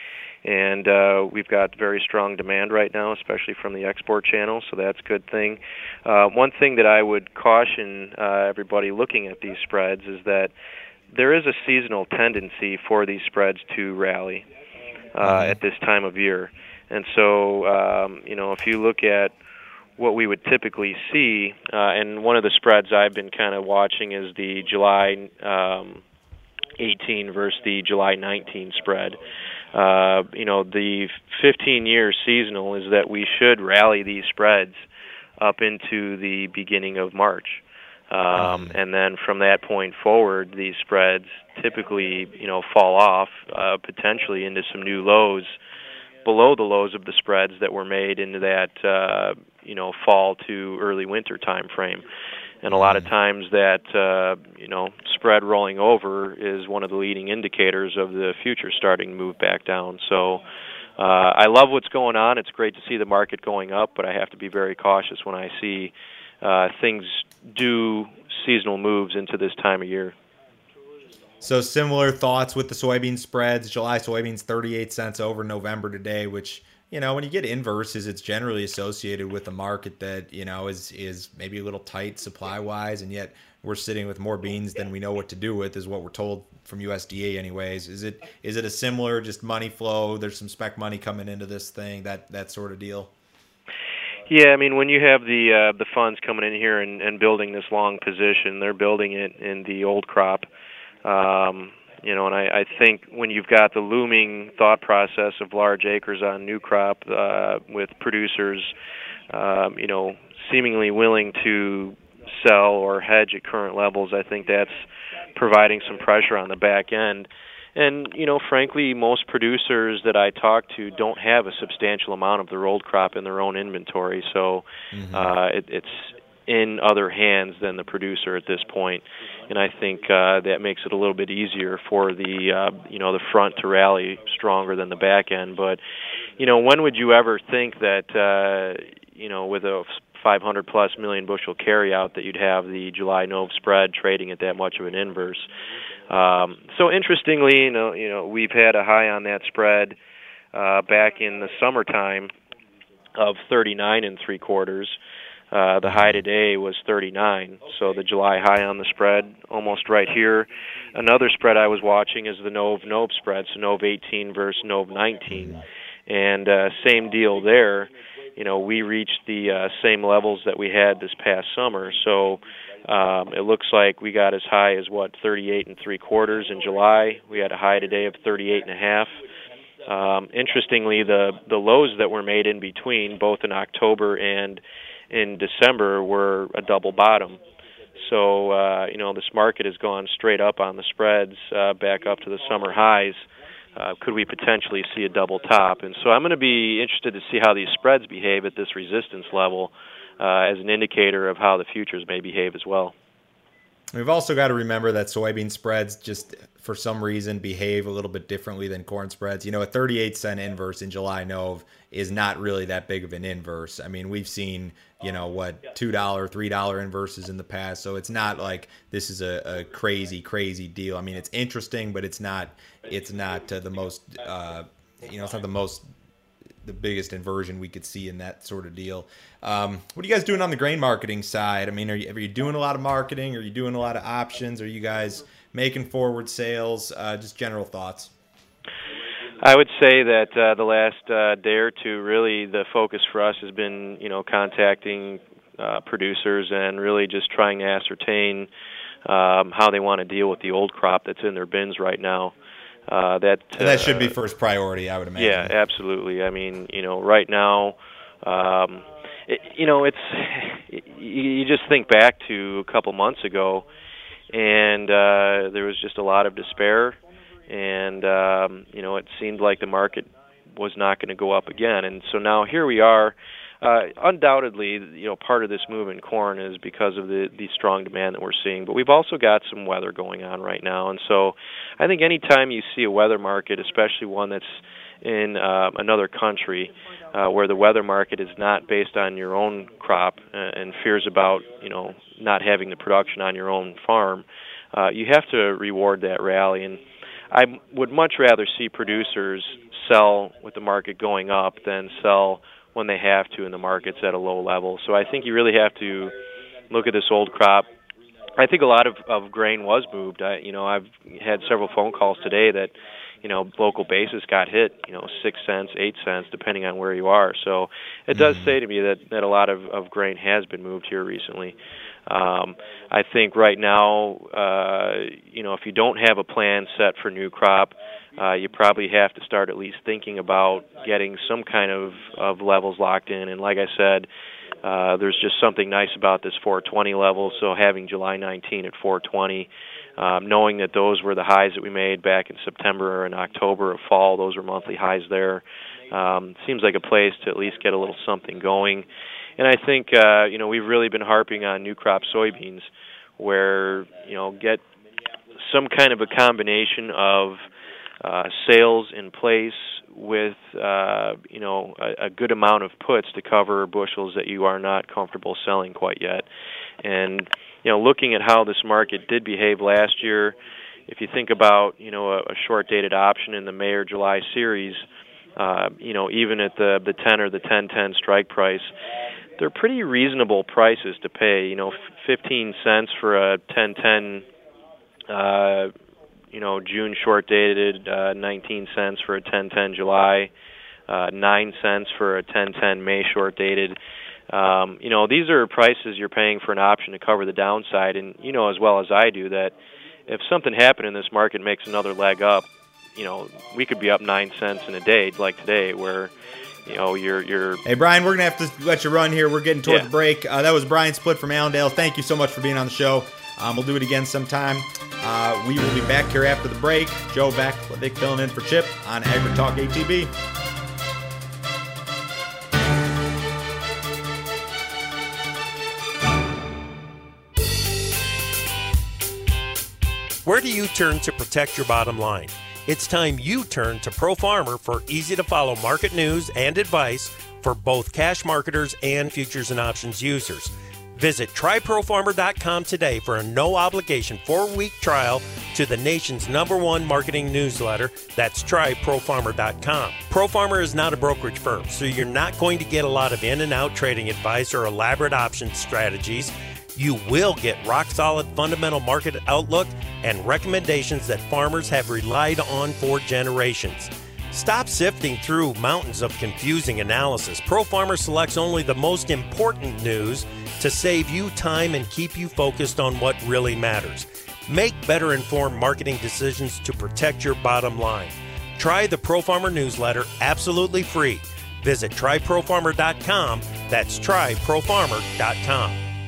And uh, we've got very strong demand right now, especially from the export channel, so that's a good thing. Uh, one thing that I would caution uh, everybody looking at these spreads is that there is a seasonal tendency for these spreads to rally uh, mm-hmm. at this time of year. And so, um, you know, if you look at what we would typically see, uh, and one of the spreads I've been kind of watching is the July um, eighteen versus the July nineteen spread. Uh, you know, the fifteen-year seasonal is that we should rally these spreads up into the beginning of March. Um, mm-hmm. And then from that point forward, these spreads typically, you know, fall off, uh, potentially into some new lows below the lows of the spreads that were made into that, uh, you know, fall to early winter time frame. And a lot of times that, uh, you know, spread rolling over is one of the leading indicators of the future starting to move back down. So uh, I love what's going on. It's great to see the market going up, but I have to be very cautious when I see uh, things do seasonal moves into this time of year. So similar thoughts with the soybean spreads. July soybeans thirty-eight cents over November today, which, you know, when you get inverses, it's generally associated with a market that, you know, is is maybe a little tight supply-wise, and yet we're sitting with more beans than we know what to do with, is what we're told from U S D A anyways. Is it is it a similar just money flow? There's some spec money coming into this thing, that that sort of deal? Yeah, I mean, when you have the uh, the funds coming in here and, and building this long position, they're building it in the old crop. Um, you know, and I, I think when you've got the looming thought process of large acres on new crop uh, with producers, um, you know, seemingly willing to sell or hedge at current levels, I think that's providing some pressure on the back end. And, you know, frankly, most producers that I talk to don't have a substantial amount of their old crop in their own inventory, so mm-hmm. uh, it, it's in other hands than the producer at this point. And I think uh, that makes it a little bit easier for the, uh, you know, the front to rally stronger than the back end. But, you know, when would you ever think that, uh, you know, with a five hundred plus million bushel carryout that you'd have the July Nov spread trading at that much of an inverse? Um, so interestingly, you know, you know, we've had a high on that spread uh, back in the summertime of thirty-nine and three quarters. Uh, the high today was thirty-nine, so the July high on the spread, almost right here. Another spread I was watching is the Nove-Nove spread, so Nove eighteen versus Nove nineteen. And uh, same deal there. You know, we reached the uh, same levels that we had this past summer, so um, it looks like we got as high as, what, thirty-eight and three quarters in July. We had a high today of thirty-eight and a half. Um, interestingly, the, the lows that were made in between, both in October and in December, were a double bottom. So, uh, you know, this market has gone straight up on the spreads, uh, back up to the summer highs. Uh, could we potentially see a double top? And so I'm going to be interested to see how these spreads behave at this resistance level uh, as an indicator of how the futures may behave as well. We've also got to remember that soybean spreads just for some reason behave a little bit differently than corn spreads. You know, a thirty-eight cent inverse in July Nove is not really that big of an inverse. I mean, we've seen, you know, what, two dollars, three dollars inverses in the past. So it's not like this is a, a crazy, crazy deal. I mean, it's interesting, but it's not, it's not uh, the most, uh, you know, it's not the most, the biggest inversion we could see in that sort of deal. Um, what are you guys doing on the grain marketing side? I mean, are you, are you doing a lot of marketing? Are you doing a lot of options? Are you guys making forward sales? Uh, just general thoughts. I would say that uh, the last uh, day or two, really the focus for us has been, you know, contacting uh, producers and really just trying to ascertain um, how they want to deal with the old crop that's in their bins right now. Uh, that and that should uh, be first priority, I would imagine. Yeah, absolutely. I mean, you know, right now, um, it, you know, it's you just think back to a couple months ago, and uh, there was just a lot of despair, and um, you know, it seemed like the market was not going to go up again, and so now here we are. Uh, undoubtedly, you know, part of this move in corn is because of the, the strong demand that we're seeing. But we've also got some weather going on right now. And so I think any time you see a weather market, especially one that's in uh, another country uh, where the weather market is not based on your own crop uh, and fears about, you know, not having the production on your own farm, uh, you have to reward that rally. And I would much rather see producers sell with the market going up than sell when they have to in the markets at a low level. So I think you really have to look at this old crop. I think a lot of, of grain was moved. I, you know, I've had several phone calls today that, you know, local basis got hit, you know, six cents, eight cents, depending on where you are. So it does say to me that, that a lot of, of grain has been moved here recently. Um, I think right now, uh, you know, if you don't have a plan set for new crop, Uh, you probably have to start at least thinking about getting some kind of, of levels locked in. And like I said, uh, there's just something nice about this four twenty level. So having July nineteenth at four twenty, um, knowing that those were the highs that we made back in September and October of fall, those were monthly highs there, um, seems like a place to at least get a little something going. And I think, uh, you know, we've really been harping on new crop soybeans where, you know, get some kind of a combination of Uh, sales in place with, uh, you know, a, a good amount of puts to cover bushels that you are not comfortable selling quite yet. And, you know, looking at how this market did behave last year, if you think about, you know, a, a short-dated option in the May or July series, uh, you know, even at the, the ten or the ten ten strike price, they're pretty reasonable prices to pay. You know, fifteen cents for a ten ten uh you know, June short-dated, uh, nineteen cents for a ten ten July, uh, nine cents for a ten ten May short-dated. Um, you know, these are prices you're paying for an option to cover the downside. And you know as well as I do that if something happened in this market makes another leg up, you know, we could be up nine cents in a day like today where, you know, you're... you're hey, Brian, we're going to have to let you run here. We're getting toward yeah. the break. Uh, that was Brian Split from Allendale. Thank you so much for being on the show. Um, we'll do it again sometime. Uh, we will be back here after the break. Joe back, Vic filling in for Chip on AgriTalk A T B. Where do you turn to protect your bottom line? It's time you turn to Pro Farmer for easy-to-follow market news and advice for both cash marketers and futures and options users. Visit try pro farmer dot com today for a no-obligation four-week trial to the nation's number one marketing newsletter. That's try pro farmer dot com. ProFarmer is not a brokerage firm, so you're not going to get a lot of in and out trading advice or elaborate option strategies. You will get rock-solid fundamental market outlook and recommendations that farmers have relied on for generations. Stop sifting through mountains of confusing analysis. ProFarmer selects only the most important news to save you time and keep you focused on what really matters. Make better informed marketing decisions to protect your bottom line. Try the ProFarmer newsletter absolutely free. Visit try pro farmer dot com. That's try pro farmer dot com.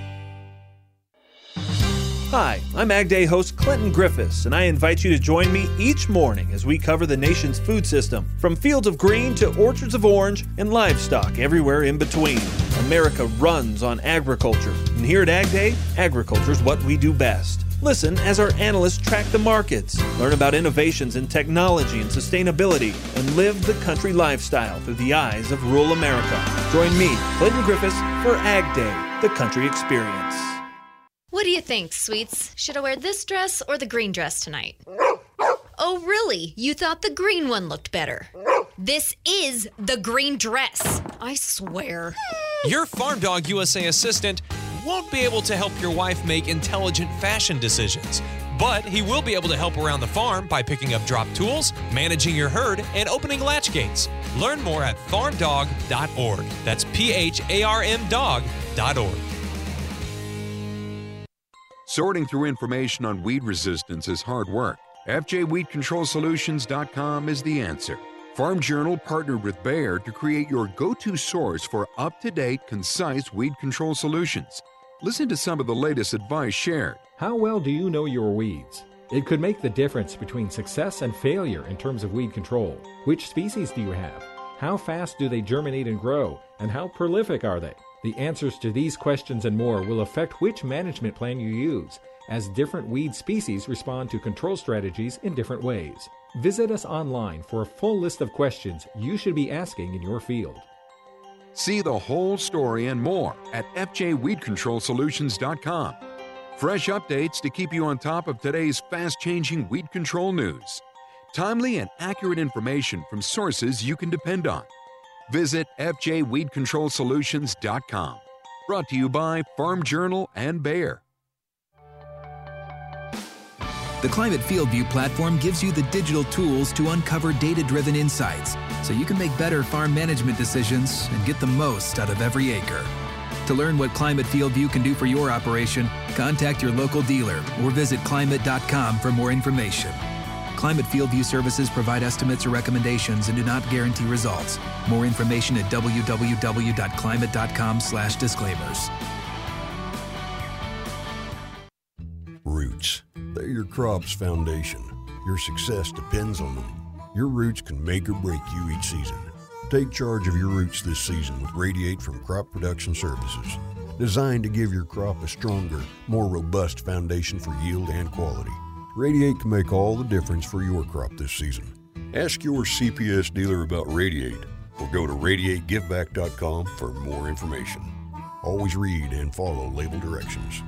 Hi, I'm Ag Day host Clinton Griffiths, and I invite you to join me each morning as we cover the nation's food system, from fields of green to orchards of orange and livestock everywhere in between. America runs on agriculture, and here at Ag Day, agriculture is what we do best. Listen as our analysts track the markets, learn about innovations in technology and sustainability, and live the country lifestyle through the eyes of rural America. Join me, Clinton Griffiths, for Ag Day, the country experience. What do you think, sweets? Should I wear this dress or the green dress tonight? Oh, really? You thought the green one looked better? This is the green dress. I swear. Your Farm Dog U S A assistant won't be able to help your wife make intelligent fashion decisions, but he will be able to help around the farm by picking up drop tools, managing your herd, and opening latch gates. Learn more at farm dog dot org. That's P H A R M dog dot org. Sorting through information on weed resistance is hard work. F J Weed Control Solutions dot com is the answer. Farm Journal partnered with Bayer to create your go-to source for up-to-date, concise weed control solutions. Listen to some of the latest advice shared. How well do you know your weeds? It could make the difference between success and failure in terms of weed control. Which species do you have? How fast do they germinate and grow? And how prolific are they? The answers to these questions and more will affect which management plan you use, as different weed species respond to control strategies in different ways. Visit us online for a full list of questions you should be asking in your field. See the whole story and more at F J Weed Control Solutions dot com. Fresh updates to keep you on top of today's fast-changing weed control news. Timely and accurate information from sources you can depend on. Visit F J Weed Control Solutions dot com. Brought to you by Farm Journal and Bayer. The Climate FieldView platform gives you the digital tools to uncover data-driven insights so you can make better farm management decisions and get the most out of every acre. To learn what Climate FieldView can do for your operation, contact your local dealer or visit climate dot com for more information. Climate FieldView services provide estimates or recommendations and do not guarantee results. More information at w w w dot climate dot com slash disclaimers. Roots. They're your crop's foundation. Your success depends on them. Your roots can make or break you each season. Take charge of your roots this season with Radiate from Crop Production Services. Designed to give your crop a stronger, more robust foundation for yield and quality. Radiate can make all the difference for your crop this season. Ask your C P S dealer about Radiate or go to radiate give back dot com for more information. Always read and follow label directions.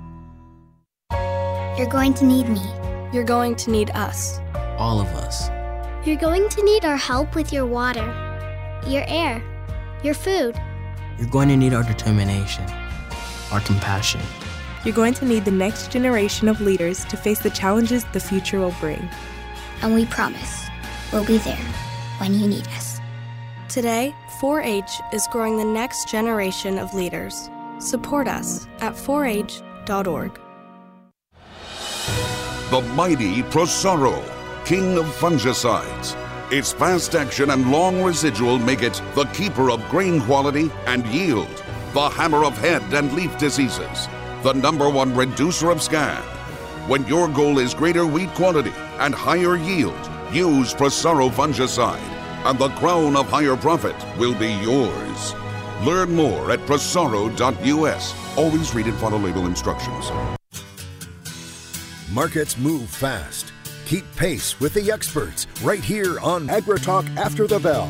You're going to need me. You're going to need us. All of us. You're going to need our help with your water, your air, your food. You're going to need our determination, our compassion. You're going to need the next generation of leaders to face the challenges the future will bring. And we promise we'll be there when you need us. Today, four H is growing the next generation of leaders. Support us at four H dot org. The mighty Prosaro, king of fungicides. Its fast action and long residual make it the keeper of grain quality and yield, the hammer of head and leaf diseases, the number one reducer of scab. When your goal is greater wheat quality and higher yield, use Prosaro fungicide, and the crown of higher profit will be yours. Learn more at prosaro dot u s. Always read and follow label instructions. Markets move fast. Keep pace with the experts right here on AgriTalk After the Bell.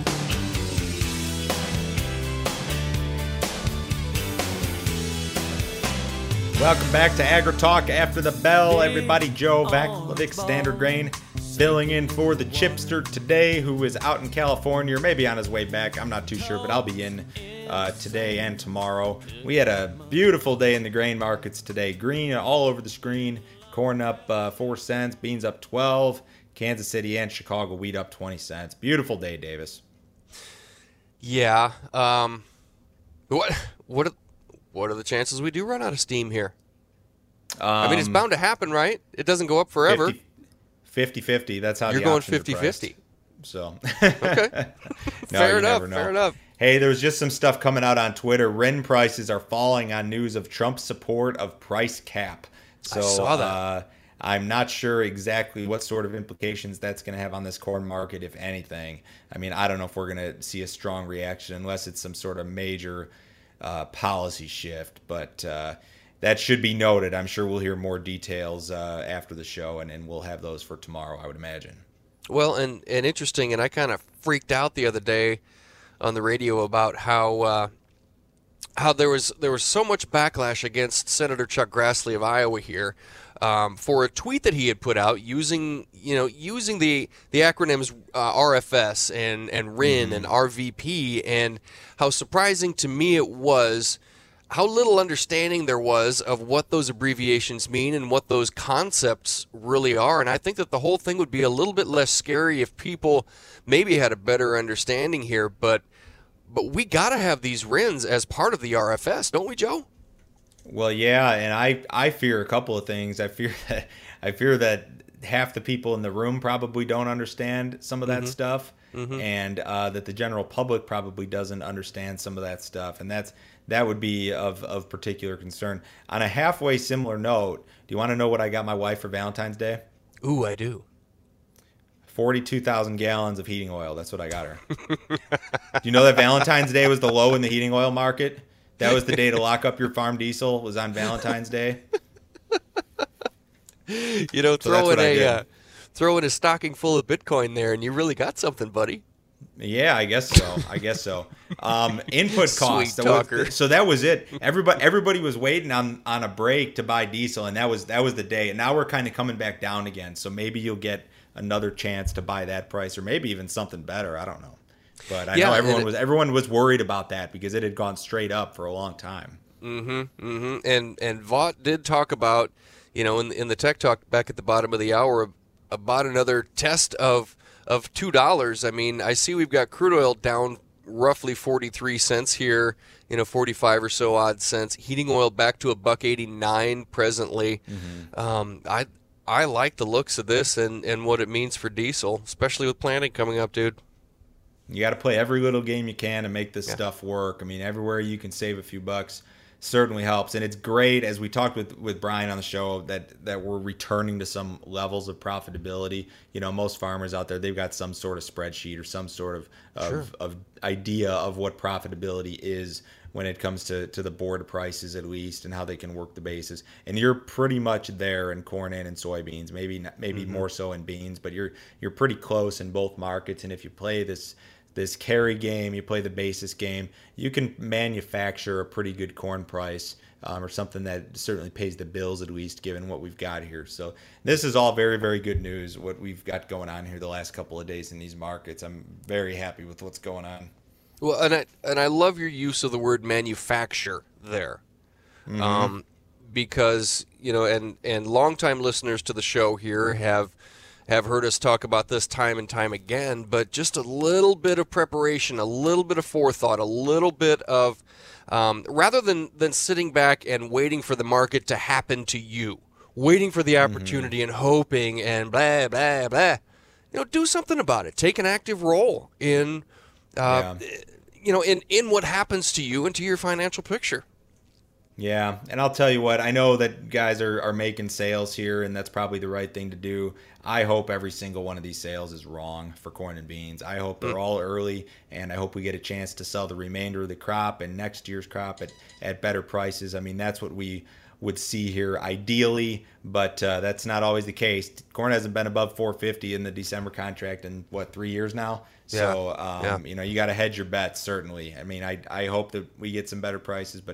Welcome back to Agri Talk after the bell, everybody. Joe Vakovic, Standard Grain, filling in for the Chipster today, who is out in California, or maybe on his way back. I'm not too sure, but I'll be in uh, today and tomorrow. We had a beautiful day in the grain markets today. Green all over the screen. Corn up uh, four cents, beans up twelve. Kansas City and Chicago wheat up twenty cents. Beautiful day, Davis. Yeah. Um, what what are, what are the chances we do run out of steam here? Um, I mean, it's bound to happen, right? It doesn't go up forever. fifty-fifty. That's how you're the going options are fifty-fifty. So, okay. No, fair enough. Fair enough. Hey, there's just some stuff coming out on Twitter. R I N prices are falling on news of Trump's support of price cap. So, I saw that. Uh, I'm not sure exactly what sort of implications that's going to have on this corn market, if anything. I mean, I don't know if we're going to see a strong reaction unless it's some sort of major uh, policy shift. But uh, that should be noted. I'm sure we'll hear more details uh, after the show, and, and we'll have those for tomorrow, I would imagine. Well, and, and interesting, and I kind of freaked out the other day on the radio about how uh, how there was there was so much backlash against Senator Chuck Grassley of Iowa here. Um, for a tweet that he had put out using, you know, using the the acronyms uh, R F S and and R I N mm-hmm. and R V P, and how surprising to me it was how little understanding there was of what those abbreviations mean and what those concepts really are. And I think that the whole thing would be a little bit less scary if people maybe had a better understanding here. But but we got to have these R I Ns as part of the R F S, don't we, Joe? Well, yeah, and I, I fear a couple of things. I fear that I fear that half the people in the room probably don't understand some of that Mm-hmm. stuff, Mhm. and uh, that the general public probably doesn't understand some of that stuff, and that's that would be of, of particular concern. On a halfway similar note, do you want to know what I got my wife for Valentine's Day? Ooh, I do. forty-two thousand gallons of heating oil. That's what I got her. Do you know that Valentine's Day was the low in the heating oil market? That was the day to lock up your farm diesel, was on Valentine's Day. You know, So throw that's in what I a did. uh, throw in a stocking full of Bitcoin there, and you really got something, buddy. Yeah, I guess so. I guess so. Um, input costs. Sweet That was- talker. so that was it. Everybody, everybody was waiting on, on a break to buy diesel, and that was that was the day. And now we're kind of coming back down again. So maybe you'll get another chance to buy that price, or maybe even something better. I don't know. But I Yeah, know and everyone it- was everyone was worried about that because it had gone straight up for a long time. Mm-hmm. Mm-hmm. And and Vaught did talk about, you know, in in the tech talk back at the bottom of the hour about another test of of two dollars. I mean, I see we've got crude oil down roughly forty-three cents here, you know, forty-five or so odd cents. Heating oil back to a buck eighty-nine presently. Mm-hmm. Um, I I like the looks of this and and what it means for diesel, especially with planting coming up, dude. You got to play every little game you can to make this Yeah. stuff work. I mean, everywhere you can save a few bucks certainly helps. And it's great, as we talked with, with Brian on the show, that, that we're returning to some levels of profitability. You know, most farmers out there, they've got some sort of spreadsheet or some sort of, of, Sure. of idea of what profitability is when it comes to, to the board prices, at least, and how they can work the bases. And you're pretty much there in corn and in soybeans, maybe not, maybe Mhm. more so in beans, but you're you're pretty close in both markets. And if you play this this carry game, you play the basis game, you can manufacture a pretty good corn price, um, or something that certainly pays the bills, at least, given what we've got here. So this is all very, very good news, what we've got going on here the last couple of days in these markets. I'm very happy with what's going on. Well, and I and I love your use of the word manufacture there, Mhm. um, because you know, and and longtime listeners to the show here have have heard us talk about this time and time again. But just a little bit of preparation, a little bit of forethought, a little bit of um, rather than than sitting back and waiting for the market to happen to you, waiting for the opportunity and hoping and blah blah blah. You know, do something about it. Take an active role in. Uh, You know, in, in what happens to you and to your financial picture. Yeah, and I'll tell you what, I know that guys are, are making sales here, and that's probably the right thing to do. I hope every single one of these sales is wrong for corn and beans. I hope they're Mm. all early, and I hope we get a chance to sell the remainder of the crop and next year's crop at, at better prices. I mean, that's what we would see here ideally, but uh, that's not always the case. Corn hasn't been above four fifty in the December contract in, what, three years now? So, Yeah. um, Yeah. you know, you got to hedge your bets, certainly. I mean, I, I hope that we get some better prices, but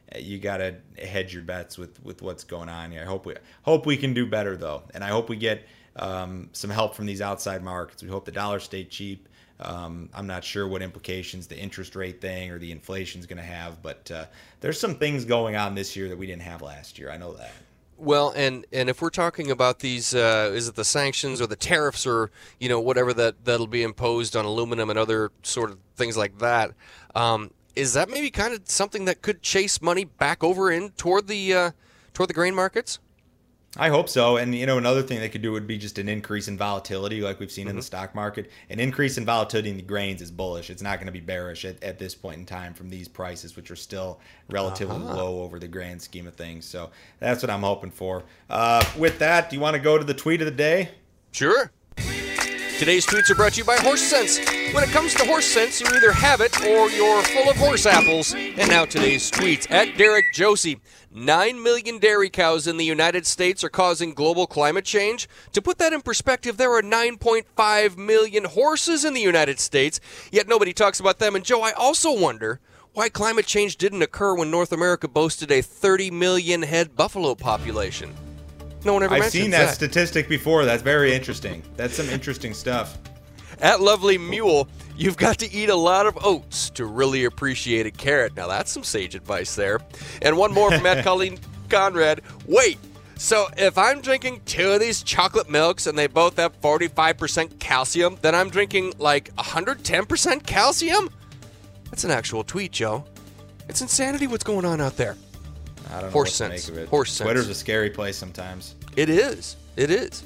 you got to hedge your bets with, with what's going on here. I hope we hope we can do better, though. And I hope we get um, some help from these outside markets. We hope the dollar stay cheap. Um, I'm not sure what implications the interest rate thing or the inflation is going to have, but uh, there's some things going on this year that we didn't have last year. I know that. Well, and, and if we're talking about these, uh, is it the sanctions or the tariffs or, you know, whatever that, that'll be imposed on aluminum and other sort of things like that, um, is that maybe kind of something that could chase money back over in toward the uh, toward the grain markets? I hope so. And, you know, another thing they could do would be just an increase in volatility like we've seen mm-hmm. in the stock market. An increase in volatility in the grains is bullish. It's not going to be bearish at, at this point in time from these prices, which are still relatively uh-huh. low over the grand scheme of things. So that's what I'm hoping for. Uh, with that, do you want to go to the tweet of the day? Sure. Today's tweets are brought to you by Horse Sense. When it comes to horse sense, you either have it or you're full of horse apples. And now today's tweets. At Derek Josie. Nine million dairy cows in the United States are causing global climate change. To put that in perspective, there are nine point five million horses in the United States, yet nobody talks about them. And Joe, I also wonder why climate change didn't occur when North America boasted a thirty million head buffalo population. No one ever I've mentions seen that, that statistic before. That's very interesting. That's some interesting stuff. At Lovely Mule, you've got to eat a lot of oats to really appreciate a carrot. Now, that's some sage advice there. And one more from at Colleen Conrad. Wait, so if I'm drinking two of these chocolate milks and they both have forty-five percent calcium, then I'm drinking like one hundred ten percent calcium? That's an actual tweet, Joe. It's insanity what's going on out there. I don't know Horse what to sense. make of it. Horse sense. Twitter's a scary place sometimes. It is. It is.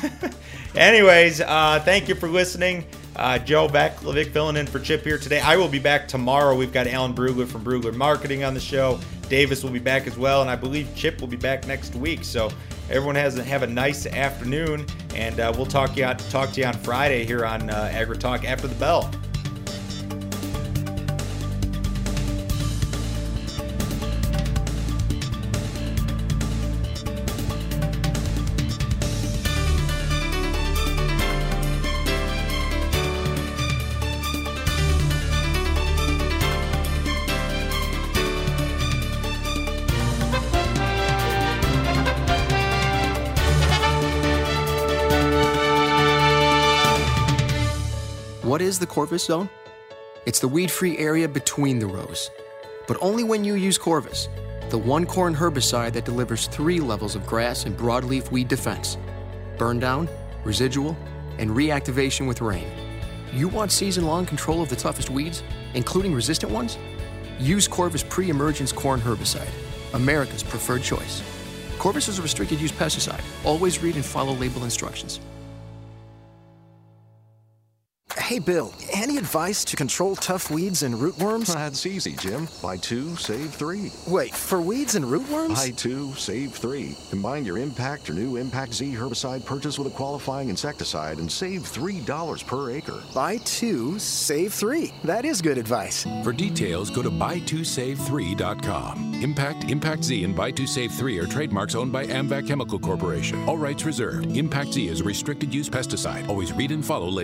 Anyways, uh, thank you for listening. Uh, Joe Beklovic filling in for Chip here today. I will be back tomorrow. We've got Alan Brugler from Brugler Marketing on the show. Davis will be back as well, and I believe Chip will be back next week. So everyone has a, have a nice afternoon, and uh, we'll talk you out, talk to you on Friday here on uh, Agri Talk after the bell. What is the Corvus Zone? It's the weed-free area between the rows. But only when you use Corvus, the one-corn herbicide that delivers three levels of grass and broadleaf weed defense. Burn down, residual, and reactivation with rain. You want season-long control of the toughest weeds, including resistant ones? Use Corvus pre-emergence corn herbicide, America's preferred choice. Corvus is a restricted-use pesticide. Always read and follow label instructions. Hey, Bill, any advice to control tough weeds and rootworms? That's easy, Jim. Buy two, save three. Wait, for weeds and rootworms? Buy two, save three. Combine your Impact or new Impact Z herbicide purchase with a qualifying insecticide and save three dollars per acre. Buy two, save three. That is good advice. For details, go to buy two save three dot com. Impact, Impact Z, and buy two save three are trademarks owned by AMVAC Chemical Corporation. All rights reserved. Impact Z is a restricted use pesticide. Always read and follow labels.